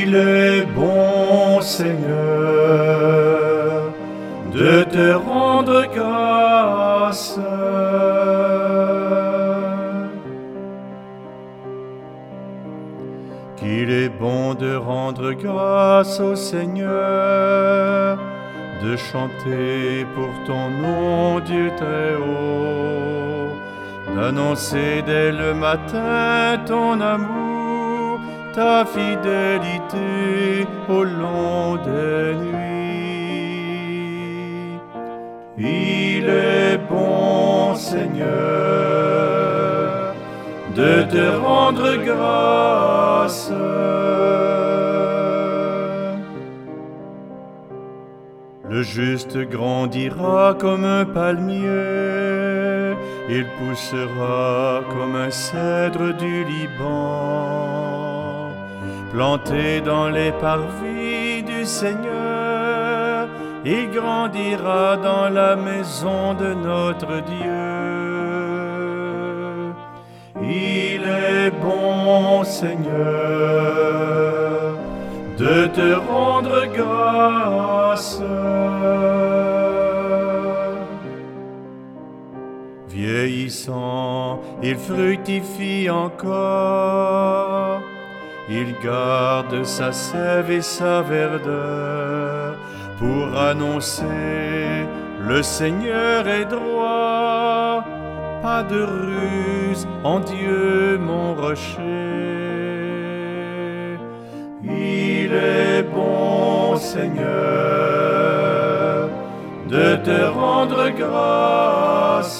Il est bon, Seigneur, de te rendre grâce. Qu'il est bon de rendre grâce au Seigneur, de chanter pour ton nom, Dieu très haut, d'annoncer dès le matin ton amour, ta fidélité au long des nuits. Il est bon, Seigneur, de te rendre grâce. Le juste grandira comme un palmier, il poussera comme un cèdre du Liban. Planté dans les parvis du Seigneur, il grandira dans la maison de notre Dieu. Il est bon, Seigneur, de te rendre grâce. Vieillissant, il fructifie encore, il garde sa sève et sa verdeur pour annoncer le Seigneur est droit, pas de ruse en Dieu mon rocher. Il est bon, Seigneur, de te rendre grâce.